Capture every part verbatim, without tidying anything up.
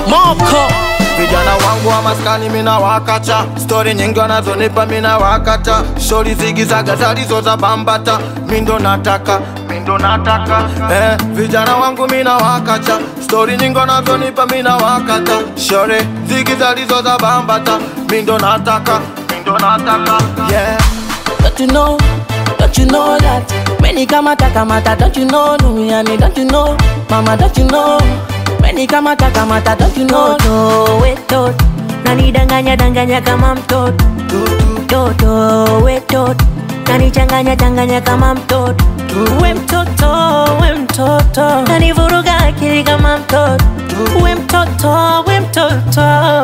Moko vijana wangu wa maskani mina wakacha, story nyingi wanazonipa mina wakata, shori zigizaga zalizo za bambata, mindo nataka, mindo nataka eh, vijana wangu mina wakacha, story nyingi wanazonipa mina wakata, shori zigizalizo za bambata, mindo nataka, mindo nataka yeah. Don't you know, don't you know that many kamata kamata, don't you know, Lumiani, don't you know, Mama, don't you know, many kamata kamata, don't you know, Toto, we toto, nani danganya danganya kama mtoto. Toto, we toto, nani changanya changanya kama mtoto. We mtoto, we mtoto, nani vuruga akili kama mtoto. We mtoto, we mtoto.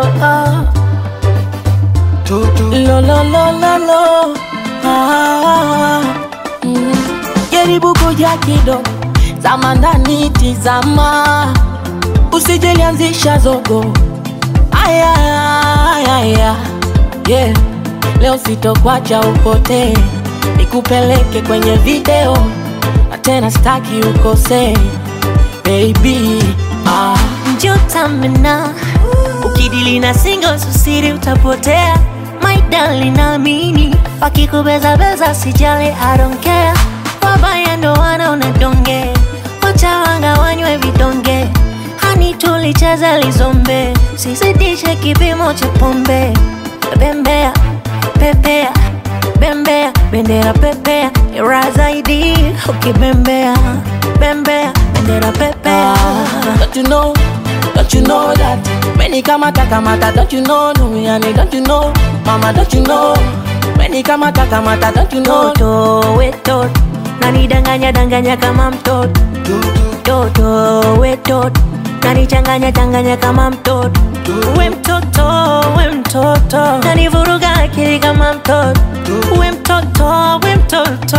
Lo lo lo lo lo ah, mm. Jaribu kuja kidogo, zama ndani tizama, usijelianzisha zogo. Aya, aya, aya, yeah. Leo sitokwacha upotee, nikupeleke kwenye video, na tena staki ukose, baby ah. Njota mena, ukidili na single susiri utapotea. My darling naamini, wakikubeza beza sijali, I don't care. Wabaya ndo wanaona donge, wacha wanga wanywe vidonge. Hani tulicheza lizombe, sizidishe kipimo cha pombe. Bembea, pepea, bembea, bendera pepea, ira zaidi ukibembea. Bembea, bendera pepea. ah, Don't you know, don't you know that many kamata kamata, don't you know, Lumiani, don't you know, Mama, don't you know, many kamata kamata, don't you know. Toto, we toto, nani danganya danganya kama mtoto. Toto, we toto, nani changanya changanya kama mtoto. We mtoto, we mtoto, nani vuruga akili kama mtoto. We mtoto, we mtoto.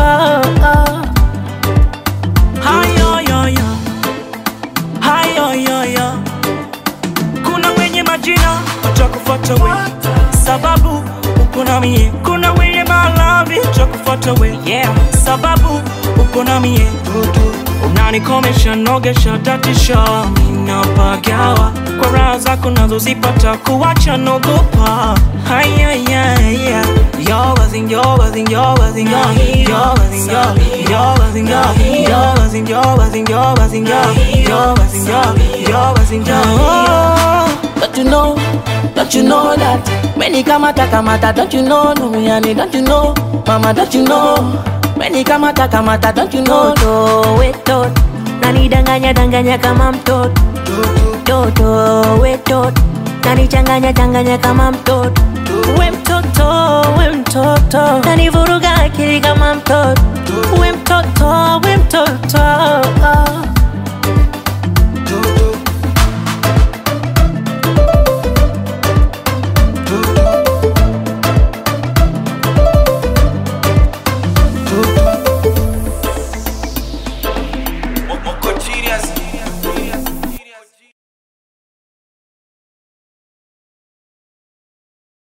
Hayo yo yo, hayo yo yo. Kuna wenye majina watakufuata we, sababu uko na mie. Kuna wenye malavi watakufuata we, yeah, sababu uko na mie. Unanikomesha, nogesha, tatisha, minapagawa kwa raha zako nazozipata, kuwacha nogopa. Haya ya ya, yo wasn't yo wasn't yo wasn't yo yo wasn't yo yo wasn't yo yo wasn't yo wasn't yo wasn't yo yo wasn't yo yo wasn't yo. Don't you know, don't you know that many kamata kamata, don't you know, Lumiani, don't you know, Mama, don't you know, many kamata kamata, don't you know. Toto, we toto, nani danganya danganya kama mtoto. Toto, we toto, nani changanya changanya kama mtoto. We mtoto, we mtoto, nani vuruga akili kama mtoto. We mtoto, we mtoto.